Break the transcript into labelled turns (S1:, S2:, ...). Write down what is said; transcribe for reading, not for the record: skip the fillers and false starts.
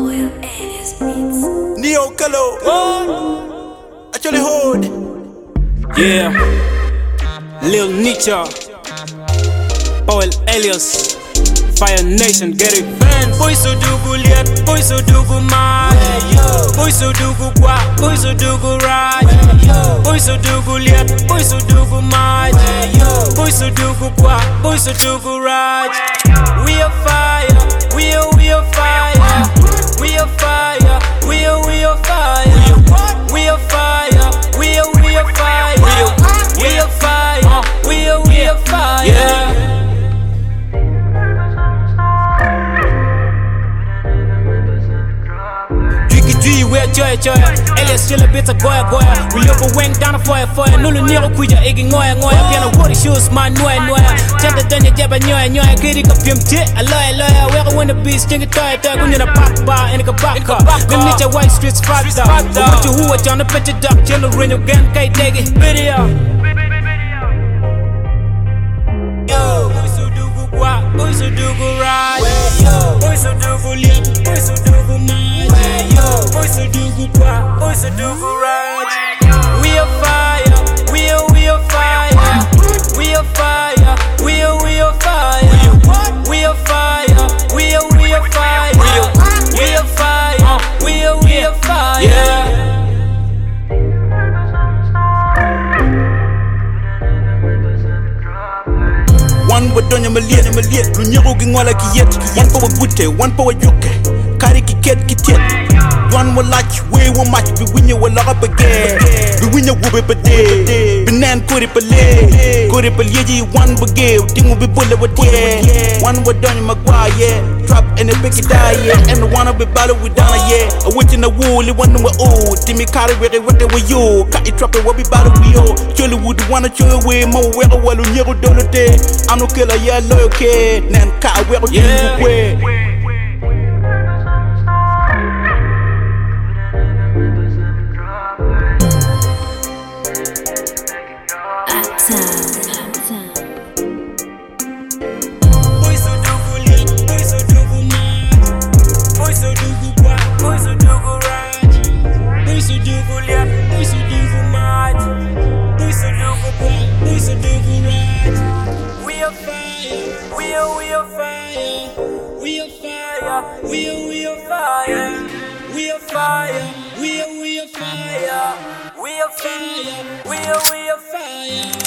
S1: Oil Alias Beats.
S2: Neo Kalo, actually hold.
S3: Yeah, Lil Nietzsche, Oil Alias, Fire Nation, get it.
S4: Boy so dugu liet, boy so dugu mad. Boy so dugu kwa, boy so dugu raj. Boy so dugu liet, boy so dugu mad. Boy so dugu kwa, boy so dugu raj. We are fire, we are fire. We are fire, we are fire. We are fire, we are fire. We are fire, we are fire. Yeah. We're joy, Alias chill a bit of goya. We look a wing down a fire. No Nero Quija, egging noya. Piano water shoes, man, noya. Tender than your jabba, noya. Getting up him tit, a lawyer. Where I want to be, sting a toy, when you're a pop bar and a kabaka. The nature white streets fact up. What you who are down the picture duck, channel ring again, kite dig it. Video. Yo, boys who do go guap, boys who do go ride. Boys who do go lip, boys who do go mad. Boys who do go guap, boys who do go ride. We are fire, we are fire. We are fire, we are fire. We are fire, we are fire. We are fire, we are fire. Yeah.
S2: One word on your million, Lunyaro Ginwala Kiet, one power Gute, one power Yuke, Kariki Kitet. One will like way will match, be win you will up again. Be win your whoop a day. Benan Kuripale, Kuripale, one brigade, thing will be bullet with yeah. One word on your Maguire, trap and a picky die, and the one of the battle with Dana, yeah. A witch in the wool, one were old, Timmy Carry with what were you, cut it trap will be battle with you. Surely would wanna show away more where a well on your dollar day. I'm no killer, yeah, loyal kid, Nan car where you way.
S4: We are fire, we are fire, we are fire, we are fire, we are fire.